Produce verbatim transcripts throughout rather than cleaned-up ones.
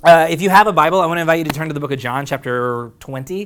Uh, if you have a Bible, I want to invite you to turn to the book of John, chapter twenty.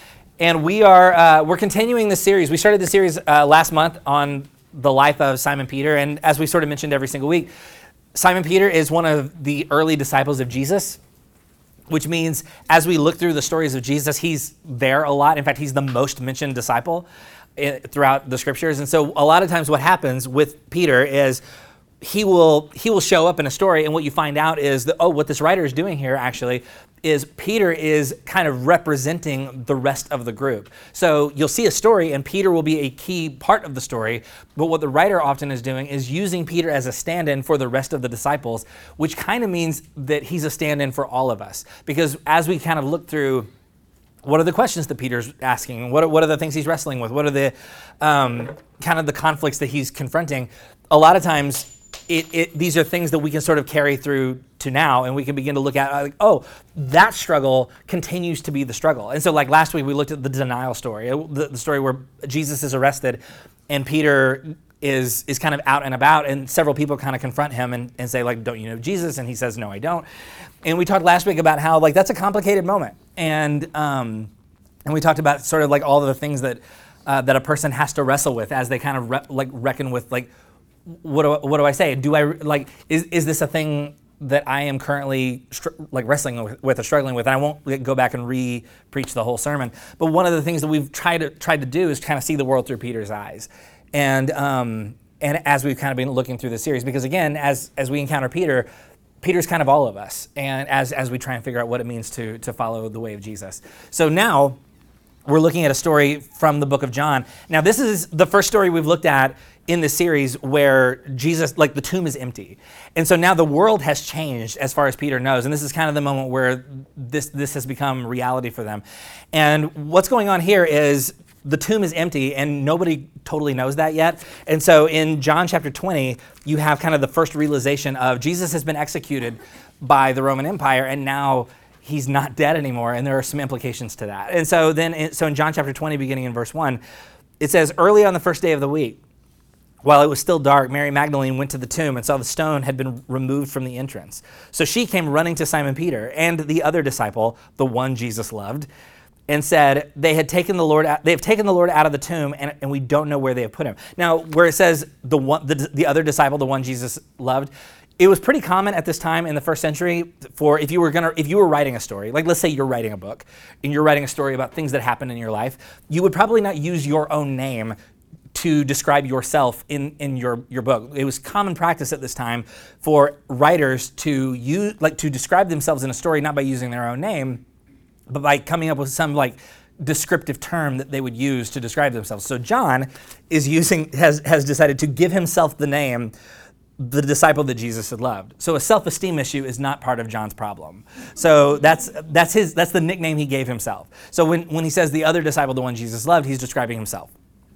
And we are uh, we're continuing this series. We started the series uh, last month on the life of Simon Peter, and as we sort of mentioned every single week, Simon Peter is one of the early disciples of Jesus, which means as we look through the stories of Jesus, he's there a lot. In fact, he's the most mentioned disciple throughout the scriptures. And so a lot of times what happens with Peter is he will he will show up in a story, and what you find out is that, oh, what this writer is doing here actually is Peter is kind of representing the rest of the group. So you'll see a story, and Peter will be a key part of the story, but what the writer often is doing is using Peter as a stand-in for the rest of the disciples, which kind of means that he's a stand-in for all of us. Because as we kind of look through, what are the questions that Peter's asking? What are, what are the things he's wrestling with? What are the um, kind of the conflicts that he's confronting? A lot of times, It, it, these are things that we can sort of carry through to now, and we can begin to look at, like, oh, that struggle continues to be the struggle. And so like last week, we looked at the denial story, the, the story where Jesus is arrested and Peter is is kind of out and about, and several people kind of confront him and, and say, like, don't you know Jesus? And he says, no, I don't. And we talked last week about how, like, that's a complicated moment. And um, and we talked about sort of like all of the things that uh, that a person has to wrestle with as they kind of re- like reckon with, like, What do, what do I say? Do I, like, is, is this a thing that I am currently str- like wrestling with, with or struggling with? And I won't like, go back and re-preach the whole sermon. But one of the things that we've tried to tried to do is kind of see the world through Peter's eyes. And um, and as we've kind of been looking through the series, because again, as as we encounter Peter, Peter's kind of all of us. And as as we try and figure out what it means to to follow the way of Jesus. So now we're looking at a story from the book of John. Now, this is the first story we've looked at in this series where Jesus, like, the tomb is empty. And so now the world has changed as far as Peter knows. And this is kind of the moment where this, this has become reality for them. And what's going on here is the tomb is empty, and nobody totally knows that yet. And so in John chapter twenty, you have kind of the first realization of Jesus has been executed by the Roman Empire, and now he's not dead anymore, and there are some implications to that. And so then, so in John chapter twenty, beginning in verse one, it says, early on the first day of the week, while it was still dark, Mary Magdalene went to the tomb and saw the stone had been removed from the entrance. So she came running to Simon Peter and the other disciple, the one Jesus loved, and said, they had taken the Lord out, they have taken the Lord out of the tomb, and, and we don't know where they have put him. Now, where it says the one, the, the other disciple, the one Jesus loved, it was pretty common at this time in the first century for if you were gonna if you were writing a story, like let's say you're writing a book and you're writing a story about things that happened in your life, you would probably not use your own name to describe yourself in, in your, your book. It was common practice at this time for writers to use like to describe themselves in a story not by using their own name, but by coming up with some like descriptive term that they would use to describe themselves. So John is using has has decided to give himself the name the disciple that Jesus had loved. So a self-esteem issue is not part of John's problem. So that's that's his that's the nickname he gave himself. So when, when he says the other disciple, the one Jesus loved, he's describing himself.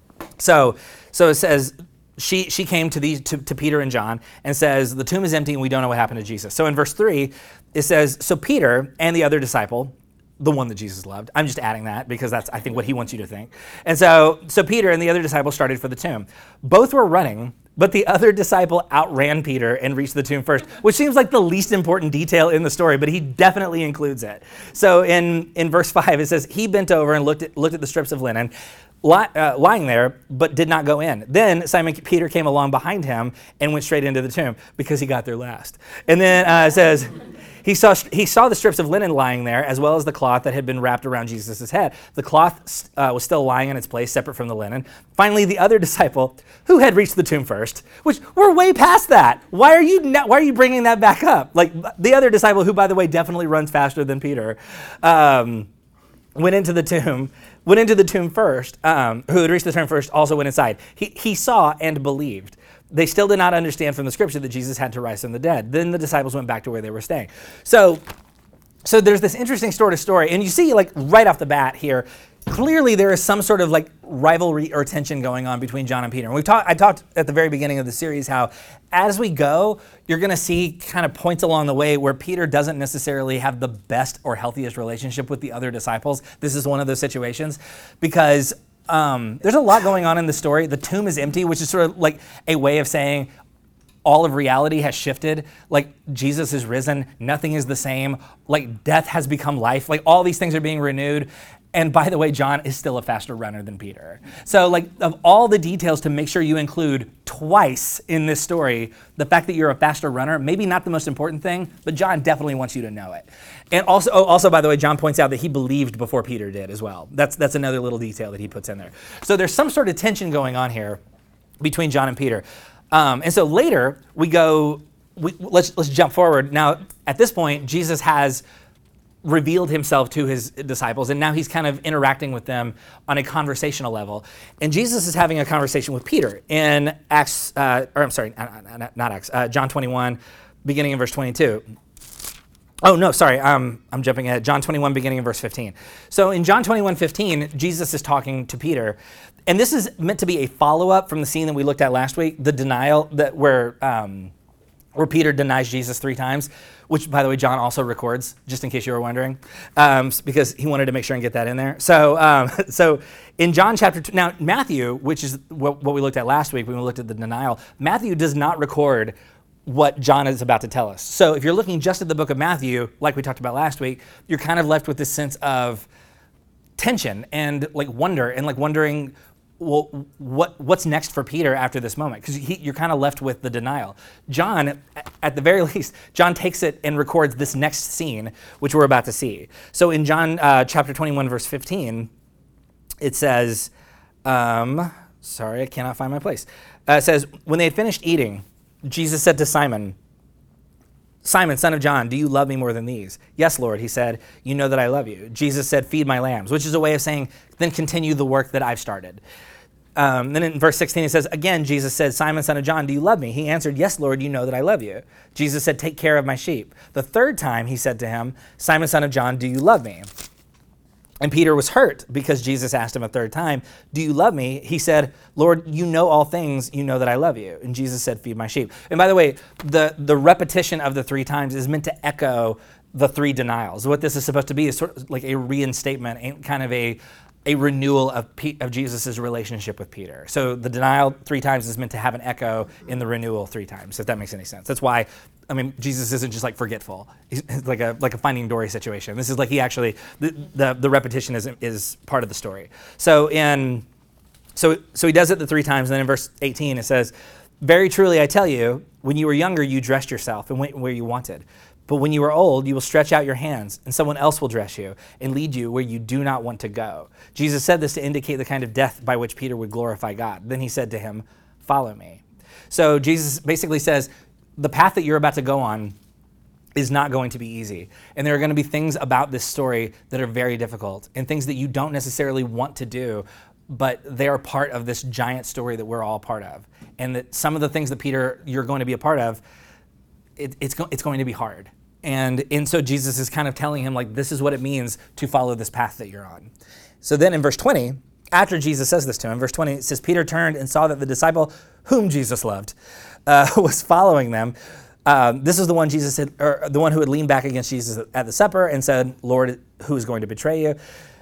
So so it says she she came to these to, to Peter and John and says the tomb is empty and we don't know what happened to Jesus. So in verse three, it says, so Peter and the other disciple, the one that Jesus loved. I'm just adding that because that's, I think, what he wants you to think. And so so Peter and the other disciple started for the tomb. Both were running, but the other disciple outran Peter and reached the tomb first, which seems like the least important detail in the story, but he definitely includes it. So in, in verse five, it says, he bent over and looked at, looked at the strips of linen li- uh, lying there, but did not go in. Then Simon Peter came along behind him and went straight into the tomb because he got there last. And then uh, it says, He saw he saw the strips of linen lying there, as well as the cloth that had been wrapped around Jesus' head. The cloth uh, was still lying in its place, separate from the linen. Finally, the other disciple, who had reached the tomb first, which we're way past that. Why are you not, why are you bringing that back up? Like the other disciple, who, by the way, definitely runs faster than Peter, um, went into the tomb. Went into the tomb first. Um, who had reached the tomb first also went inside. He he saw and believed. They still did not understand from the scripture that Jesus had to rise from the dead. Then the disciples went back to where they were staying. So, so there's this interesting sort of story, and you see, like, right off the bat here, clearly there is some sort of like rivalry or tension going on between John and Peter. And we talked. I talked at the very beginning of the series how, as we go, you're going to see kind of points along the way where Peter doesn't necessarily have the best or healthiest relationship with the other disciples. This is one of those situations because. Um, there's a lot going on in the story. The tomb is empty, which is sort of like a way of saying all of reality has shifted. Like Jesus is risen, nothing is the same. Like death has become life. Like all these things are being renewed. And by the way, John is still a faster runner than Peter. So like of all the details to make sure you include twice in this story, the fact that you're a faster runner, maybe not the most important thing, but John definitely wants you to know it. And also, oh, also by the way, John points out that he believed before Peter did as well. That's, that's another little detail that he puts in there. So there's some sort of tension going on here between John and Peter. Um, and so later we go, we, let's, let's jump forward. Now, at this point, Jesus has revealed himself to his disciples, and now he's kind of interacting with them on a conversational level. And Jesus is having a conversation with Peter in Acts, uh, or I'm sorry, not, not Acts, uh, John twenty-one, beginning in verse twenty-two. Oh, no, sorry, um, I'm jumping ahead. John twenty-one, beginning in verse fifteen. So in John twenty-one, fifteen, Jesus is talking to Peter, and this is meant to be a follow-up from the scene that we looked at last week, the denial that where um, where Peter denies Jesus three times, which, by the way, John also records, just in case you were wondering, um, because he wanted to make sure and get that in there. So um, so in John chapter two, now Matthew, which is what, what we looked at last week when we looked at the denial, Matthew does not record what John is about to tell us. So if you're looking just at the book of Matthew, like we talked about last week, you're kind of left with this sense of tension and like wonder and like wondering, well, what what's next for Peter after this moment? Because you're kind of left with the denial. John, at the very least, John takes it and records this next scene, which we're about to see. So in John uh, chapter twenty-one, verse fifteen, it says, um, sorry, I cannot find my place. Uh, it says, when they had finished eating, Jesus said to Simon, Simon, son of John, do you love me more than these? Yes, Lord, he said, you know that I love you. Jesus said, feed my lambs, which is a way of saying, then continue the work that I've started. Um, then in verse sixteen, it says, again, Jesus said, Simon, son of John, do you love me? He answered, yes, Lord, you know that I love you. Jesus said, take care of my sheep. The third time he said to him, Simon, son of John, do you love me? And Peter was hurt because Jesus asked him a third time, do you love me? He said, Lord, you know all things. You know that I love you. And Jesus said, feed my sheep. And by the way, the, the repetition of the three times is meant to echo the three denials. What this is supposed to be is sort of like a reinstatement and kind of a, a renewal of, P- of Jesus' relationship with Peter. So the denial three times is meant to have an echo in the renewal three times, if that makes any sense. That's why, I mean, Jesus isn't just like forgetful. He's like a like a Finding Dory situation. This is like he actually, the the, the repetition is is part of the story. So in, so so he does it the three times, and then in verse eighteen it says, very truly I tell you, when you were younger you dressed yourself and went where you wanted. But when you are old, you will stretch out your hands, and someone else will dress you and lead you where you do not want to go. Jesus said this to indicate the kind of death by which Peter would glorify God. Then he said to him, follow me. So Jesus basically says, the path that you're about to go on is not going to be easy. And there are going to be things about this story that are very difficult and things that you don't necessarily want to do, but they are part of this giant story that we're all part of. And that some of the things that Peter, you're going to be a part of, it, it's, go, it's going to be hard. And, and so Jesus is kind of telling him, like, this is what it means to follow this path that you're on. So then in verse twenty, after Jesus says this to him, verse twenty, it says, Peter turned and saw that the disciple whom Jesus loved uh, was following them. Um, this is the one Jesus said, or the one who had leaned back against Jesus at the supper and said, Lord, who is going to betray you?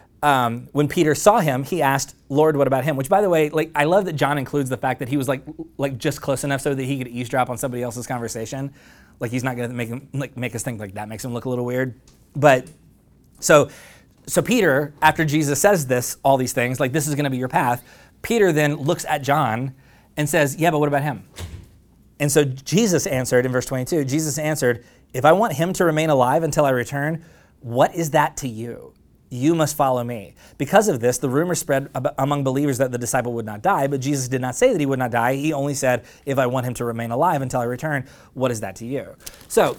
Um, when Peter saw him, he asked, Lord, what about him? Which, by the way, like I love that John includes the fact that he was like like just close enough so that he could eavesdrop on somebody else's conversation. Like he's not going to make him like make us think like that makes him look a little weird. But so so Peter, after Jesus says this, all these things, like this is going to be your path, Peter then looks at John and says, yeah, but what about him? And so Jesus answered in verse twenty-two, Jesus answered, if I want him to remain alive until I return, what is that to you? You must follow me. Because of this, the rumor spread ab- among believers that the disciple would not die, but Jesus did not say that he would not die. He only said, if I want him to remain alive until I return, what is that to you? So,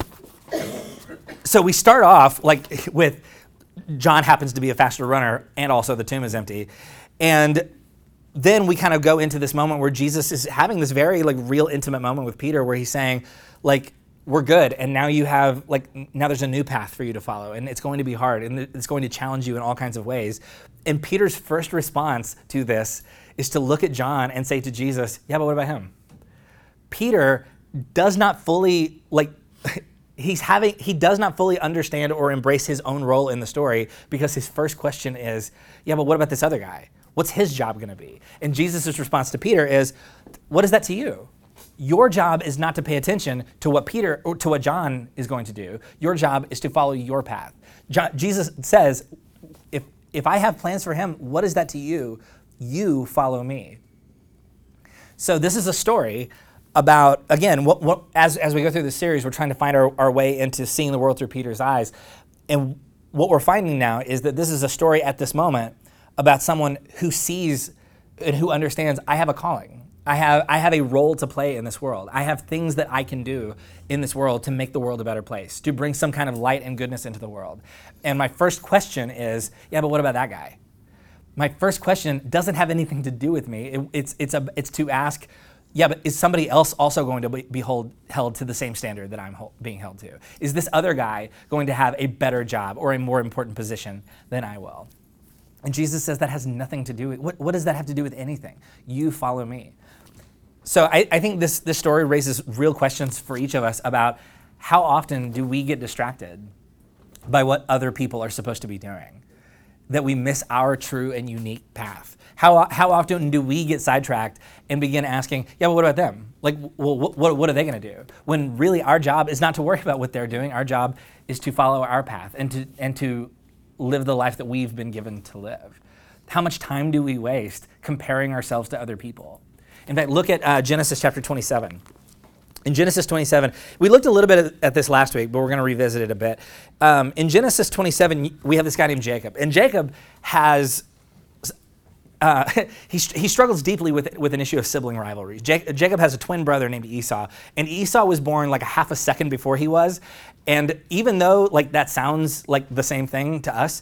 so we start off like with John happens to be a faster runner and also the tomb is empty. And then we kind of go into this moment where Jesus is having this very like real intimate moment with Peter where he's saying like, we're good, and now you have, like, now there's a new path for you to follow, and it's going to be hard, and it's going to challenge you in all kinds of ways. And Peter's first response to this is to look at John and say to Jesus, yeah, but what about him? Peter does not fully, like, he's having, he does not fully understand or embrace his own role in the story because his first question is, yeah, but what about this other guy? What's his job going to be? And Jesus' response to Peter is, what is that to you? Your job is not to pay attention to what Peter or to what John is going to do. Your job is to follow your path. John, Jesus says, if if I have plans for him, what is that to you? You follow me. So this is a story about, again, what, what as, as we go through this series, we're trying to find our, our way into seeing the world through Peter's eyes. And what we're finding now is that this is a story at this moment about someone who sees and who understands, I have a calling. I have I have a role to play in this world. I have things that I can do in this world to make the world a better place, to bring some kind of light and goodness into the world. And my first question is, yeah, but what about that guy? My first question doesn't have anything to do with me. It, it's it's a it's to ask, yeah, but is somebody else also going to be, be hold, held to the same standard that I'm hold, being held to? Is this other guy going to have a better job or a more important position than I will? And Jesus says that has nothing to do with, what, what does that have to do with anything? You follow me. So I, I think this, this story raises real questions for each of us about how often do we get distracted by what other people are supposed to be doing, that we miss our true and unique path. How, how often do we get sidetracked and begin asking, yeah, well, what about them? Like, well, what, what are they going to do? When really our job is not to worry about what they're doing. Our job is to follow our path and to and to live the life that we've been given to live. How much time do we waste comparing ourselves to other people? In fact, look at uh, Genesis chapter twenty-seven. In Genesis twenty-seven, we looked a little bit at this last week, but we're going to revisit it a bit. Um, in Genesis twenty-seven, we have this guy named Jacob. And Jacob has, uh, he, he struggles deeply with, with an issue of sibling rivalry. Jac- Jacob has a twin brother named Esau. And Esau was born like a half a second before he was. And even though like that sounds like the same thing to us,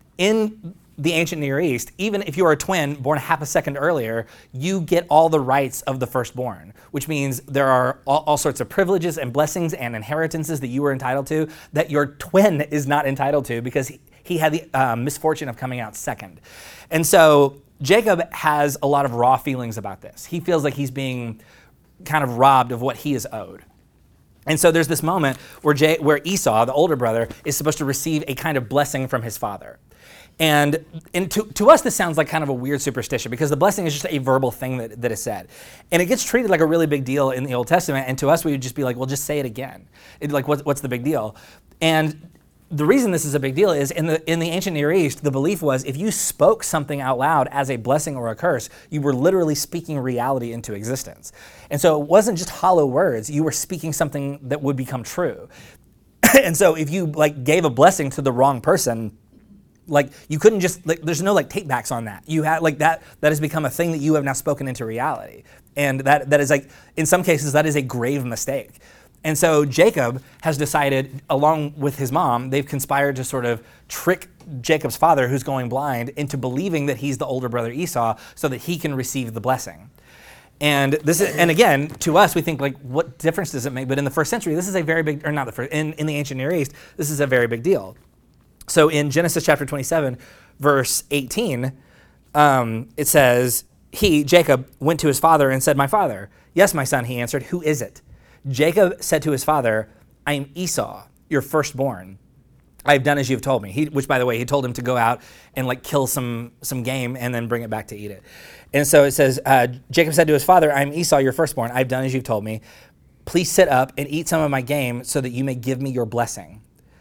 in the ancient Near East, even if you are a twin born half a second earlier, you get all the rights of the firstborn, which means there are all, all sorts of privileges and blessings and inheritances that you were entitled to that your twin is not entitled to because he, he had the uh, misfortune of coming out second. And so Jacob has a lot of raw feelings about this. He feels like he's being kind of robbed of what he is owed. And so there's this moment where, Jay, where Esau, the older brother, is supposed to receive a kind of blessing from his father. And, and to, to us, this sounds like kind of a weird superstition because the blessing is just a verbal thing that, that is said. And it gets treated like a really big deal in the Old Testament. And to us, we would just be like, well, just say it again. It, like, what, what's the big deal? And the reason this is a big deal is in the in the ancient Near East, the belief was if you spoke something out loud as a blessing or a curse, you were literally speaking reality into existence. And so it wasn't just hollow words. You were speaking something that would become true. And so if you like gave a blessing to the wrong person, like you couldn't just, like, there's no like take backs on that. You had like that, that has become a thing that you have now spoken into reality. And that that is like, in some cases, that is a grave mistake. And so Jacob has decided, along with his mom, they've conspired to sort of trick Jacob's father, who's going blind, into believing that he's the older brother Esau so that he can receive the blessing. And this is, and again, to us, we think like, what difference does it make? But in the first century, this is a very big, or not the first, in, in the ancient Near East, this is a very big deal. So in Genesis chapter twenty-seven, verse eighteen, um, it says, he, Jacob, went to his father and said, "My father." "Yes, my son," he answered. "Who is it?" Jacob said to his father, "I am Esau, your firstborn. I have done as you have told me." He, which, by the way, he told him to go out and like kill some some game and then bring it back to eat it. And so it says, uh, Jacob said to his father, "I am Esau, your firstborn. I have done as you've told me. Please sit up and eat some of my game so that you may give me your blessing."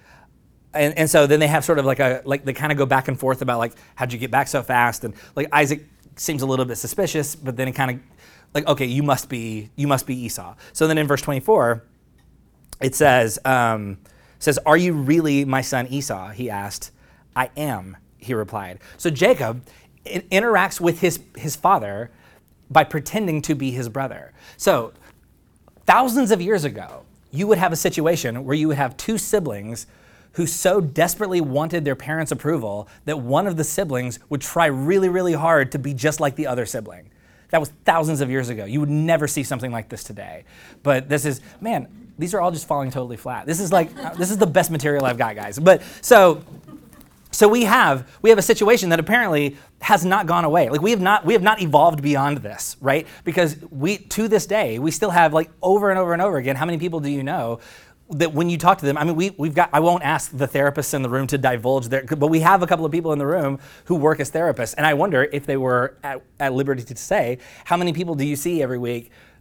And, and so then they have sort of like a, like they kind of go back and forth about like, how'd you get back so fast? And like Isaac seems a little bit suspicious, but then it kind of like, okay, you must be, you must be Esau. So then in verse twenty-four, it says, um, says, "Are you really my son Esau?" he asked. "I am," he replied. So Jacob it interacts with his, his father by pretending to be his brother. So thousands of years ago, you would have a situation where you would have two siblings who so desperately wanted their parents' approval that one of the siblings would try really, really hard to be just like the other sibling. That was thousands of years ago. You would never see something like this today. But this is, man, these are all just falling totally flat. This is like, this is the best material I've got, guys. But so, so we have we have a situation that apparently has not gone away. Like we have not we have not evolved beyond this, right? Because we to this day we still have like over and over and over again. How many people do you know that when you talk to them, I mean, we, we've got, I won't ask the therapists in the room to divulge their, but we have a couple of people in the room who work as therapists. And I wonder if they were at, at liberty to say, how many people do you see every week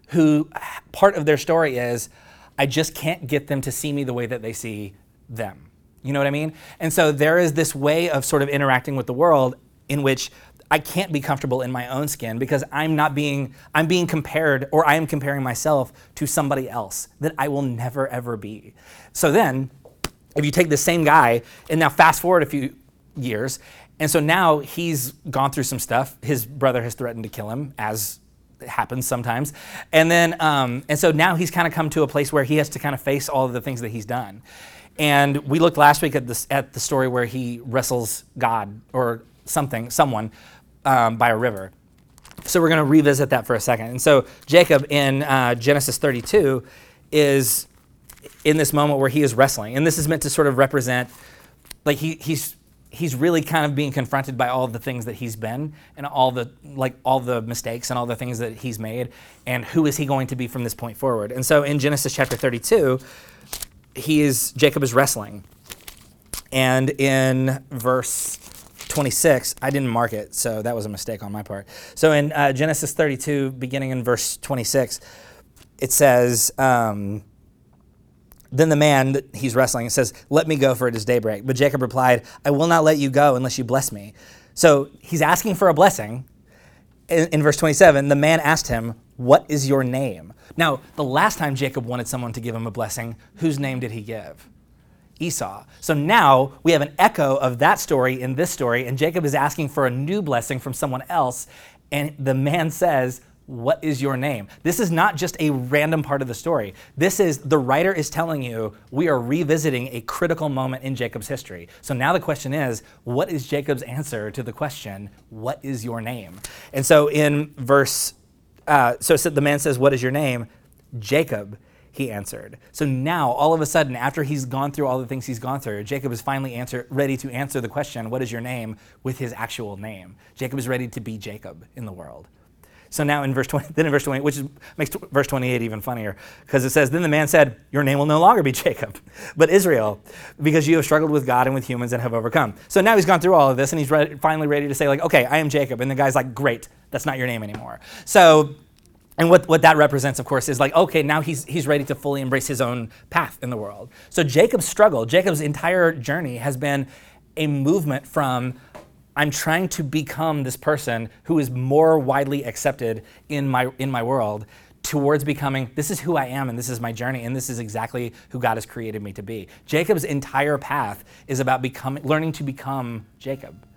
who part of their story is, I just can't get them to see me the way that they see them. You know what I mean? And so there is this way of sort of interacting with the world in which I can't be comfortable in my own skin because I'm not being, I'm being compared, or I am comparing myself to somebody else that I will never, ever be. So then, if you take the same guy, and now fast forward a few years, and so now he's gone through some stuff. His brother has threatened to kill him, as it happens sometimes. And then, um, and so now he's kind of come to a place where he has to kind of face all of the things that he's done. And we looked last week at this, at the story where he wrestles God or something, someone, um, by a river. So we're going to revisit that for a second. And so Jacob in uh, Genesis thirty-two is in this moment where he is wrestling. And this is meant to sort of represent, like he he's he's really kind of being confronted by all the things that he's been and all the like all the mistakes and all the things that he's made, and who is he going to be from this point forward. And so in Genesis chapter thirty-two, he is Jacob is wrestling. And in verse twenty-six, I didn't mark it, so that was a mistake on my part. So in uh, Genesis thirty-two, beginning in verse twenty-six, it says, um, then the man that he's wrestling, it says, let me go, for it is daybreak. But Jacob replied, I will not let you go unless you bless me. So he's asking for a blessing. In, in verse twenty-seven, the man asked him, what is your name? Now, the last time Jacob wanted someone to give him a blessing, whose name did he give? Esau. So now we have an echo of that story in this story, and Jacob is asking for a new blessing from someone else, and the man says, what is your name? This is not just a random part of the story. This is, the writer is telling you, we are revisiting a critical moment in Jacob's history. So now the question is, what is Jacob's answer to the question, what is your name? And so in verse, uh, so the man says, what is your name? Jacob, he answered. So now, all of a sudden, after he's gone through all the things he's gone through, Jacob is finally answer, ready to answer the question, what is your name, with his actual name. Jacob is ready to be Jacob in the world. So now in verse twenty, then in verse twenty, which is, makes t- verse twenty-eight even funnier, because it says, then the man said, your name will no longer be Jacob, but Israel, because you have struggled with God and with humans and have overcome. So now he's gone through all of this, and he's re- finally ready to say, like, okay, I am Jacob. And the guy's like, great, that's not your name anymore. So, and what, what that represents, of course, is like, okay, now he's he's ready to fully embrace his own path in the world. So Jacob's struggle, Jacob's entire journey has been a movement from, I'm trying to become this person who is more widely accepted in my in my world, towards becoming, this is who I am and this is my journey and this is exactly who God has created me to be. Jacob's entire path is about becoming, learning to become Jacob.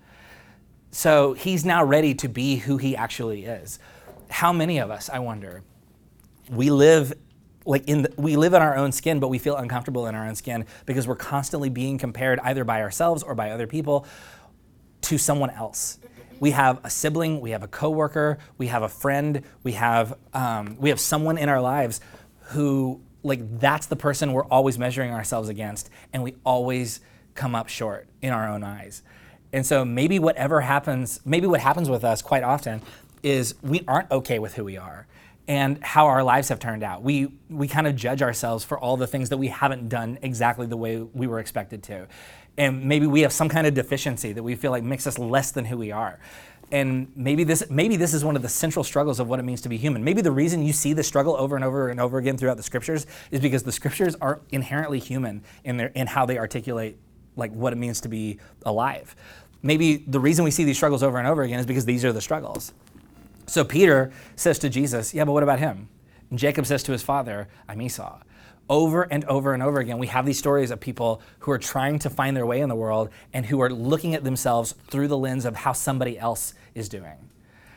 So he's now ready to be who he actually is. How many of us, I wonder, we live like in the, we live in our own skin, but we feel uncomfortable in our own skin because we're constantly being compared either by ourselves or by other people to someone else. We have a sibling, we have a coworker, we have a friend, we have um, we have someone in our lives who, like, that's the person we're always measuring ourselves against, and we always come up short in our own eyes. And so maybe whatever happens, maybe what happens with us quite often is we aren't okay with who we are and how our lives have turned out. We we kind of judge ourselves for all the things that we haven't done exactly the way we were expected to. And maybe we have some kind of deficiency that we feel like makes us less than who we are. And maybe this maybe this is one of the central struggles of what it means to be human. Maybe the reason you see this struggle over and over and over again throughout the scriptures is because the scriptures are inherently human in their in how they articulate like what it means to be alive. Maybe the reason we see these struggles over and over again is because these are the struggles. So Peter says to Jesus, yeah, but what about him? And Jacob says to his father, I'm Esau. Over and over and over again, we have these stories of people who are trying to find their way in the world and who are looking at themselves through the lens of how somebody else is doing.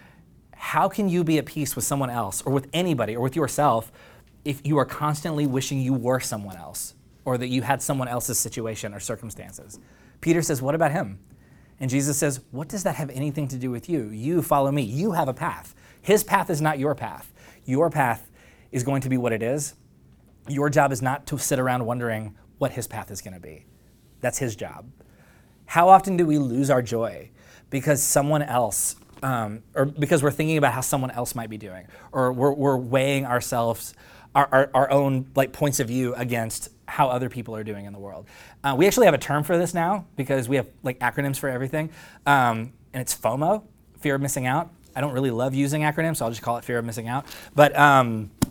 How can you be at peace with someone else or with anybody or with yourself if you are constantly wishing you were someone else or that you had someone else's situation or circumstances? Peter says, what about him? And Jesus says, what does that have anything to do with you? You follow me. You have a path. His path is not your path. Your path is going to be what it is. Your job is not to sit around wondering what his path is going to be. That's his job. How often do we lose our joy because someone else, um, or because we're thinking about how someone else might be doing, or we're, we're weighing ourselves, our, our, our own like points of view against how other people are doing in the world. Uh, we actually have a term for this now because we have like acronyms for everything, um, and it's FOMO, fear of missing out. I don't really love using acronyms, so I'll just call it fear of missing out. But um,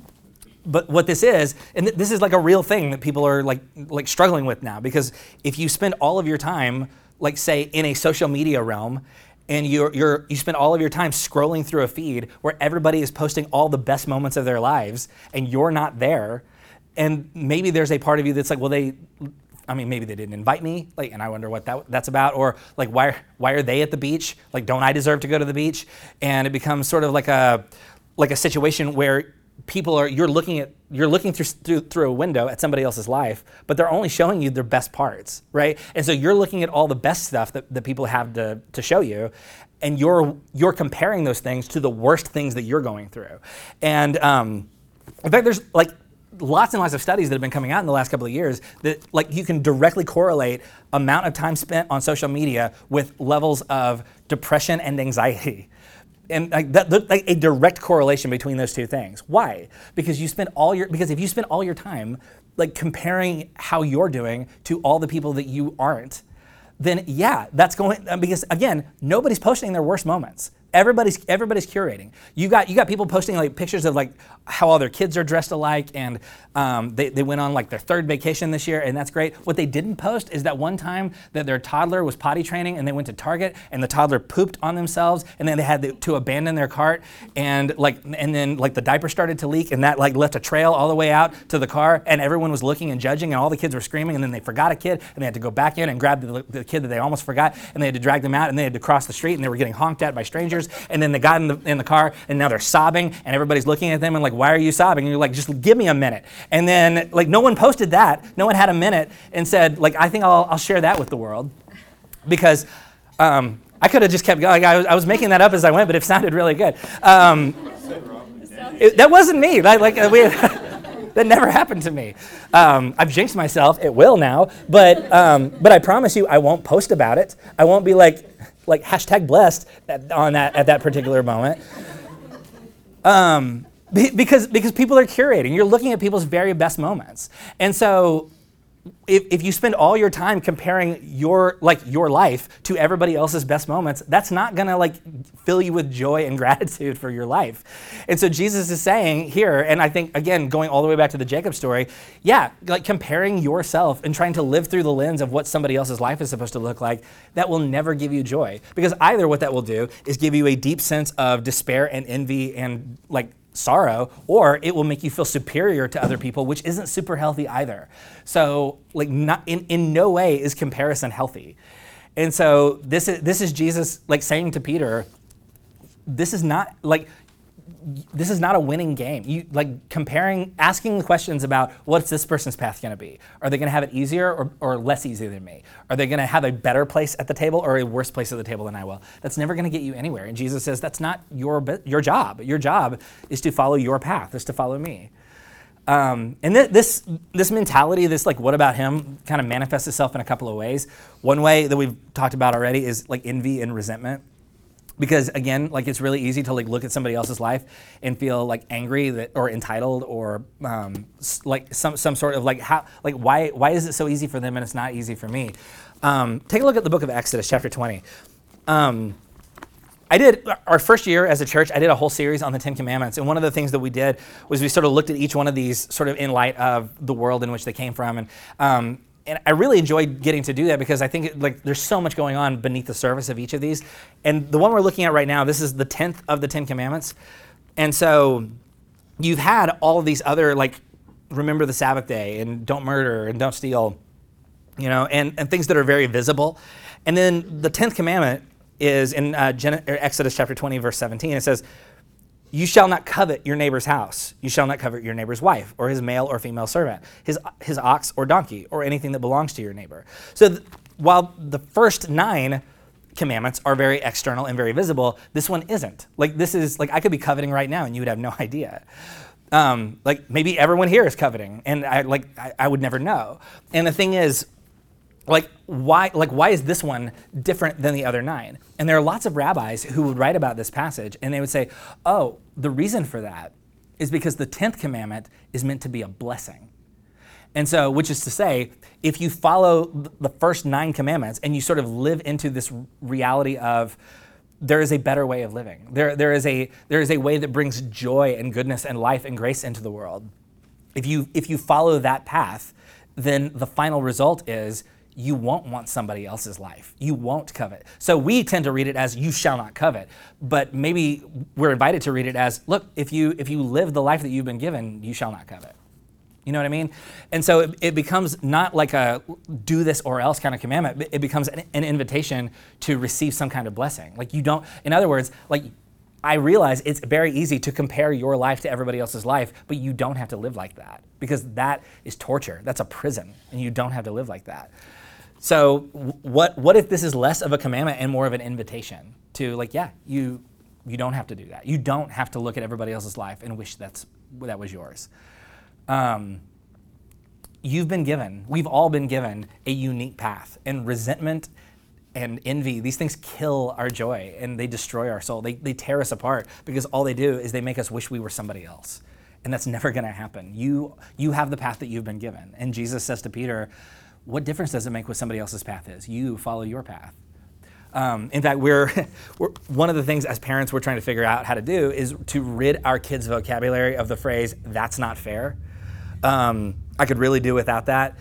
but what this is, and th- this is like a real thing that people are like like struggling with now, because if you spend all of your time, like say in a social media realm, and you're, you're you spend all of your time scrolling through a feed where everybody is posting all the best moments of their lives, and you're not there, and maybe there's a part of you that's like, well, they, I mean, maybe they didn't invite me, like, and I wonder what that that's about, or like, why why are they at the beach? Like, don't I deserve to go to the beach? And it becomes sort of like a like a situation where people are you're looking at you're looking through, through through a window at somebody else's life, but they're only showing you their best parts, right? And so you're looking at all the best stuff that, that people have to to show you, and you're you're comparing those things to the worst things that you're going through. And um, in fact, there's like lots and lots of studies that have been coming out in the last couple of years that like you can directly correlate amount of time spent on social media with levels of depression and anxiety. And like, that, like a direct correlation between those two things. Why? Because you spend all your because if you spend all your time like comparing how you're doing to all the people that you aren't, then yeah, that's going because again, nobody's posting their worst moments. Everybody's everybody's curating. You got you got people posting like pictures of like how all their kids are dressed alike, and um, they they went on like their third vacation this year, and that's great. What they didn't post is that one time that their toddler was potty training, and they went to Target, and the toddler pooped on themselves, and then they had to abandon their cart, and like and then like the diaper started to leak, and that like left a trail all the way out to the car, and everyone was looking and judging, and all the kids were screaming, and then they forgot a kid, and they had to go back in and grab the, the kid that they almost forgot, and they had to drag them out, and they had to cross the street, and they were getting honked at by strangers. And then they got in the, in the car, and now they're sobbing, and everybody's looking at them and like, why are you sobbing? And you're like, just give me a minute. And then like no one posted that. No one had a minute and said, like, I think I'll, I'll share that with the world. Because um, I could have just kept going. I was, I was making that up as I went, but it sounded really good. Um, it, that wasn't me. Like, like we, that never happened to me. Um, I've jinxed myself. It will now. But um, but I promise you, I won't post about it. I won't be like, like hashtag blessed at, on that at that particular moment. Um, be, because because people are curating. You're looking at people's very best moments. And so if, if you spend all your time comparing your like your life to everybody else's best moments, that's not gonna like fill you with joy and gratitude for your life. And so Jesus is saying here, and I think again going all the way back to the Jacob story, yeah, like comparing yourself and trying to live through the lens of what somebody else's life is supposed to look like, that will never give you joy. Because either what that will do is give you a deep sense of despair and envy and like sorrow, or it will make you feel superior to other people, which isn't super healthy either. So like not in, in no way is comparison healthy. And so this is this is Jesus like saying to Peter, this is not like this is not a winning game. You like comparing, asking questions about what's this person's path going to be? Are they going to have it easier or, or less easy than me? Are they going to have a better place at the table or a worse place at the table than I will? That's never going to get you anywhere. And Jesus says that's not your your job. Your job is to follow your path, is to follow me. Um, and th- this this mentality, this like what about him, kind of manifests itself in a couple of ways. One way that we've talked about already is like envy and resentment. Because again, like it's really easy to like look at somebody else's life and feel like angry that, or entitled, or um, like some some sort of like how like why why is it so easy for them and it's not easy for me? Um, take a look at the book of Exodus, chapter twenty. Um, I did our first year as a church. I did a whole series on the Ten Commandments, and one of the things that we did was we sort of looked at each one of these sort of in light of the world in which they came from, and. Um, And I really enjoyed getting to do that because I think it, like there's so much going on beneath the surface of each of these. And the one we're looking at right now, this is the tenth of the Ten Commandments. And so you've had all of these other like remember the Sabbath day and don't murder and don't steal, you know, and, and things that are very visible. And then the tenth commandment is in uh, Gen- Exodus chapter twenty, verse seventeen. It says, you shall not covet your neighbor's house. You shall not covet your neighbor's wife or his male or female servant, his his ox or donkey, or anything that belongs to your neighbor. So th- while the first nine commandments are very external and very visible, this one isn't. Like this is like I could be coveting right now and you would have no idea. Um, like maybe everyone here is coveting, and I like I, I would never know. And the thing is, Like why, like why is this one different than the other nine? And there are lots of rabbis who would write about this passage, and they would say, "Oh, the reason for that is because the tenth commandment is meant to be a blessing." And so, which is to say, if you follow the first nine commandments and you sort of live into this reality of there is a better way of living, there there is a there is a way that brings joy and goodness and life and grace into the world, if you if you follow that path, then the final result is you won't want somebody else's life. You won't covet. So we tend to read it as you shall not covet, but maybe we're invited to read it as, look, if you if you live the life that you've been given, you shall not covet. You know what I mean? And so it, it becomes not like a do this or else kind of commandment. It becomes an, an invitation to receive some kind of blessing. Like you don't, in other words, like I realize it's very easy to compare your life to everybody else's life, but you don't have to live like that because that is torture. That's a prison, and you don't have to live like that. So what what if this is less of a commandment and more of an invitation to like, yeah, you you don't have to do that. You don't have to look at everybody else's life and wish that's that was yours. Um, you've been given, we've all been given a unique path, and resentment and envy, these things kill our joy and they destroy our soul. They, they tear us apart because all they do is they make us wish we were somebody else. And that's never gonna happen. You, you have the path that you've been given. And Jesus says to Peter, what difference does it make what somebody else's path is? You follow your path. Um, in fact, we're, we're one of the things as parents we're trying to figure out how to do is to rid our kids' vocabulary of the phrase, that's not fair. Um, I could really do without that.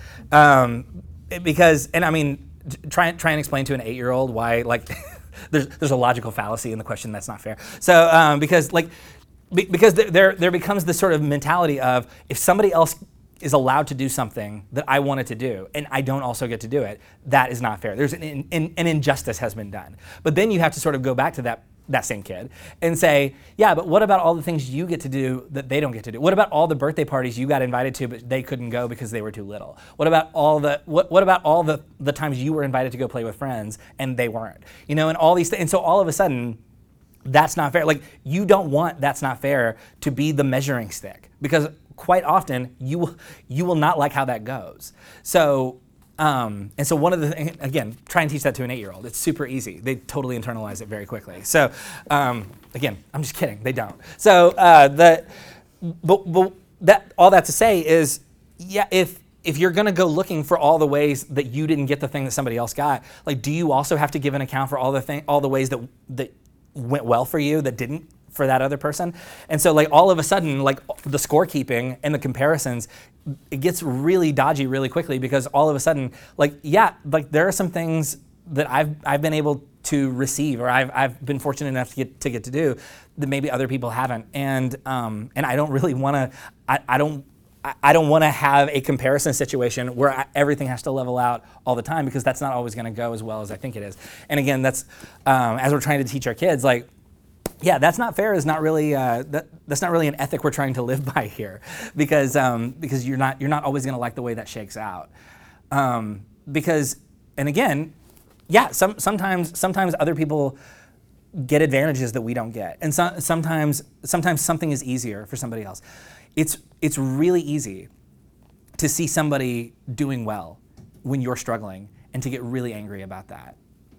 Um, because, and I mean, try, try and explain to an eight-year-old why, like, there's there's a logical fallacy in the question that's not fair. So, um, because, like, be, because there there becomes this sort of mentality of if somebody else is allowed to do something that I wanted to do, and I don't also get to do it, that is not fair. There's an, an, an injustice has been done. But then you have to sort of go back to that that same kid and say, yeah, but what about all the things you get to do that they don't get to do? What about all the birthday parties you got invited to but they couldn't go because they were too little? What about all the what what about all the, the times you were invited to go play with friends and they weren't? You know, and all these things. And so all of a sudden, that's not fair. Like, you don't want that's not fair to be the measuring stick, because quite often you will you will not like how that goes. So Um, and so one of the things, again, try and teach that to an eight-year-old. It's super easy. They totally internalize it very quickly. So um, again, I'm just kidding. They don't. So uh, the, but, but that all that to say is, yeah, if if you're going to go looking for all the ways that you didn't get the thing that somebody else got, like, do you also have to give an account for all the thing, all the ways that that went well for you that didn't for that other person? And so, like, all of a sudden, like, the scorekeeping and the comparisons, it gets really dodgy really quickly, because all of a sudden, like, yeah, like, there are some things that I've I've been able to receive, or I've I've been fortunate enough to get to get to do that maybe other people haven't, and um and I don't really want to I, I don't I don't want to have a comparison situation where I, everything has to level out all the time, because that's not always going to go as well as I think it is. And again, that's um, as we're trying to teach our kids, like, yeah, that's not fair is not really uh, that, that's not really an ethic we're trying to live by here, because um, because you're not you're not always going to like the way that shakes out, um, because and again, yeah, some sometimes sometimes other people get advantages that we don't get, and so, sometimes sometimes something is easier for somebody else. It's it's really easy to see somebody doing well when you're struggling and to get really angry about that,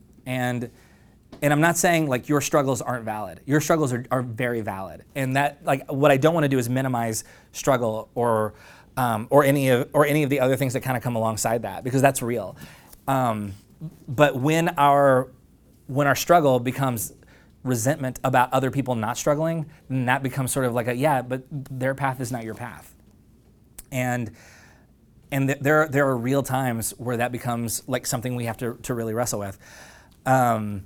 and. And I'm not saying, like, your struggles aren't valid. Your struggles are, are very valid. And that, like, what I don't want to do is minimize struggle or um, or any of or any of the other things that kind of come alongside that, because that's real. Um, but when our when our struggle becomes resentment about other people not struggling, then that becomes sort of like a, yeah, but their path is not your path. And and th- there there are real times where that becomes like something we have to to really wrestle with. Um,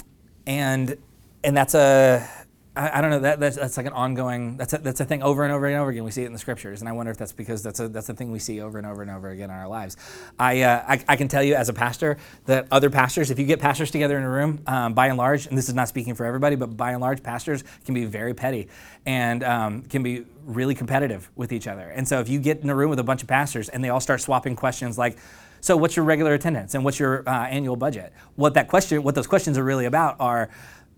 And and that's a I, I don't know that that's, that's like an ongoing that's a, that's a thing over and over and over again. We see it in the scriptures, and I wonder if that's because that's a that's a thing we see over and over and over again in our lives. I uh, I, I can tell you as a pastor that other pastors, if you get pastors together in a room, um, by and large, and this is not speaking for everybody, but by and large, pastors can be very petty and um, can be really competitive with each other. And so if you get in a room with a bunch of pastors and they all start swapping questions like, so what's your regular attendance and what's your uh, annual budget? What that question, what those questions are really about are,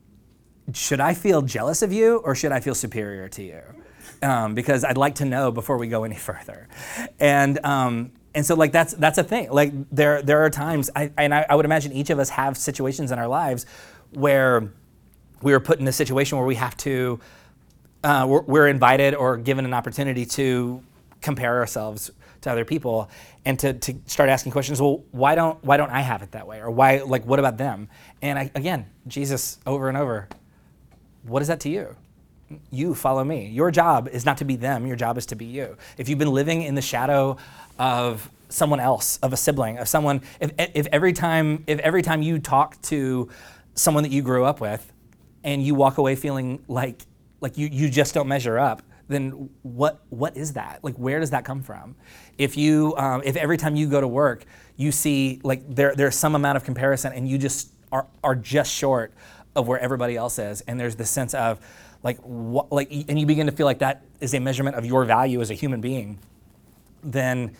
should I feel jealous of you or should I feel superior to you? Um, because I'd like to know before we go any further. And um, and so, like, that's that's a thing. Like, there there are times, I, and I, I would imagine each of us have situations in our lives where we are put in a situation where we have to, uh, we're, we're invited or given an opportunity to compare ourselves to other people, and to, to start asking questions. Well, why don't why don't I have it that way, or why, like, what about them? And I, again, Jesus over and over, what is that to you? you follow me. Your job is not to be them. Your job is to be you. If you've been living in the shadow of someone else, of a sibling, of someone, if, if every time if every time you talk to someone that you grew up with and you walk away feeling like like you, you just don't measure up, then what what is that? Like, where does that come from? If you um, if every time you go to work you see like there there's some amount of comparison and you just are are just short of where everybody else is, and there's this sense of like what like and you begin to feel like that is a measurement of your value as a human being, then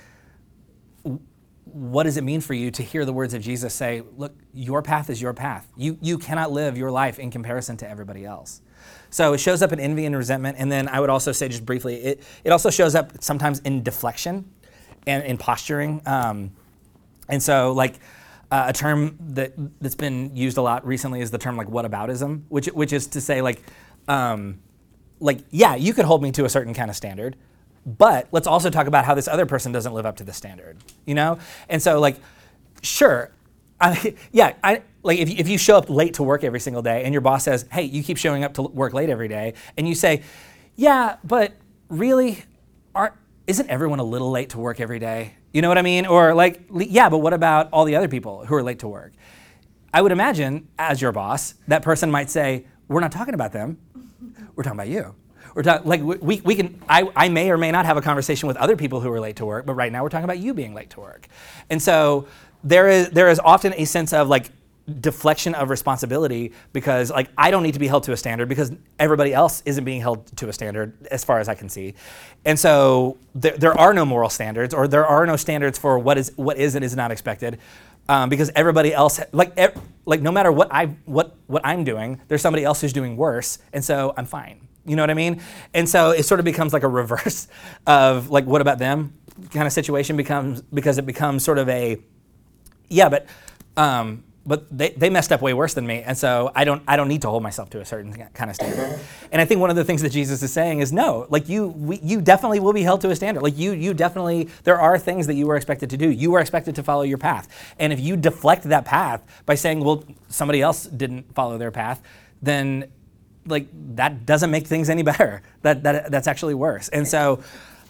what does it mean for you to hear the words of Jesus say, look, your path is your path. You you cannot live your life in comparison to everybody else. So it shows up in envy and resentment. And then I would also say just briefly, it, it also shows up sometimes in deflection and in posturing. Um, and so like uh, a term that, that's been used a lot recently is the term like whataboutism, which which is to say like, um, like, yeah, you could hold me to a certain kind of standard, but let's also talk about how this other person doesn't live up to the standard, you know? And so like, sure, I, yeah, I, like if you, if you show up late to work every single day and your boss says, hey, you keep showing up to work late every day, and you say, yeah, but really, aren't, isn't everyone a little late to work every day? You know what I mean? Or like, yeah, but what about all the other people who are late to work? I would imagine, as your boss, that person might say, we're not talking about them, we're talking about you. We're talk, like we, we can, I, I may or may not have a conversation with other people who are late to work, but right now we're talking about you being late to work. And so there is there is often a sense of like deflection of responsibility because like I don't need to be held to a standard because everybody else isn't being held to a standard as far as I can see. And so there, there are no moral standards, or there are no standards for what is what is and is not expected. Um, because everybody else, like, ev- like no matter what I what what I'm doing, there's somebody else who's doing worse, and so I'm fine. You know what I mean? And so it sort of becomes like a reverse of like, what about them kind of situation becomes, because it becomes sort of a, yeah, but um, but they, they messed up way worse than me, and so I don't I don't need to hold myself to a certain kind of standard. And I think one of the things that Jesus is saying is no, like you we, you definitely will be held to a standard. Like you you definitely, there are things that you were expected to do. You were expected to follow your path. And if you deflect that path by saying, well, somebody else didn't follow their path, then like that doesn't make things any better. That that that's actually worse. And so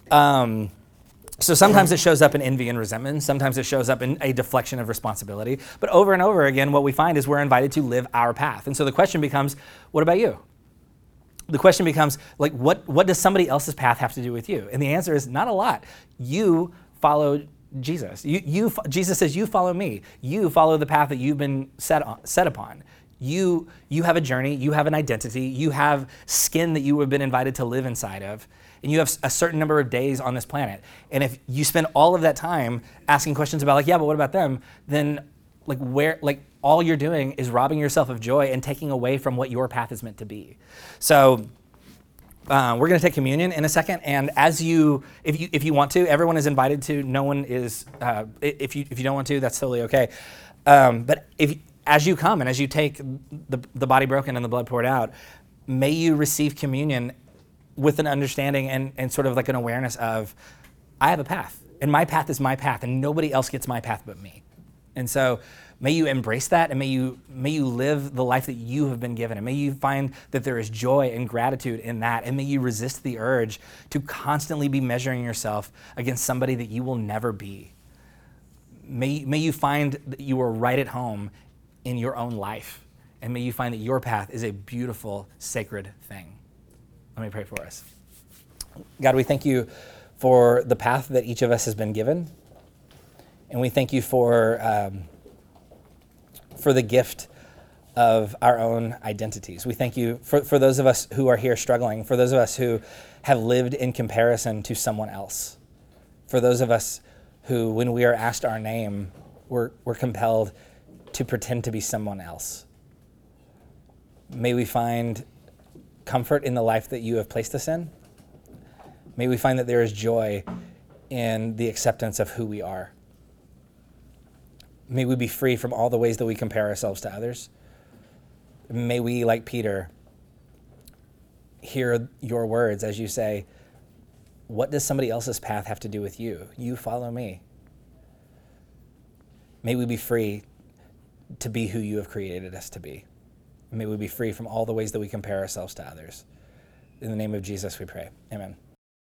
um So sometimes it shows up in envy and resentment. Sometimes it shows up in a deflection of responsibility. But over and over again, what we find is we're invited to live our path. And so the question becomes, what about you? The question becomes, like, what, what does somebody else's path have to do with you? And the answer is not a lot. You follow Jesus. You, you, Jesus says, you follow me. You follow the path that you've been set on, set upon. You, you have a journey. You have an identity. You have skin that you have been invited to live inside of. And you have a certain number of days on this planet. And if you spend all of that time asking questions about like, yeah, but what about them? Then like where, like all you're doing is robbing yourself of joy and taking away from what your path is meant to be. So uh, we're gonna take communion in a second. And as you, if you if you want to, everyone is invited to. No one is, uh, if you if you don't want to, that's totally okay. Um, but if as you come and as you take the, the body broken and the blood poured out, may you receive communion with an understanding and, and sort of like an awareness of, I have a path, and my path is my path, and nobody else gets my path but me. And so may you embrace that, and may you may you live the life that you have been given, and may you find that there is joy and gratitude in that, and may you resist the urge to constantly be measuring yourself against somebody that you will never be. May, may you find that you are right at home in your own life, and may you find that your path is a beautiful, sacred thing. Let me pray for us. God, we thank you for the path that each of us has been given. And we thank you for, um, for the gift of our own identities. We thank you for, for those of us who are here struggling, for those of us who have lived in comparison to someone else, for those of us who, when we are asked our name, we're, we're compelled to pretend to be someone else. May we find comfort in the life that you have placed us in. May we find that there is joy in the acceptance of who we are. May we be free from all the ways that we compare ourselves to others. May we, like Peter, hear your words as you say, what does somebody else's path have to do with you? You follow me. May we be free to be who you have created us to be. May we be free from all the ways that we compare ourselves to others. In the name of Jesus, we pray. Amen.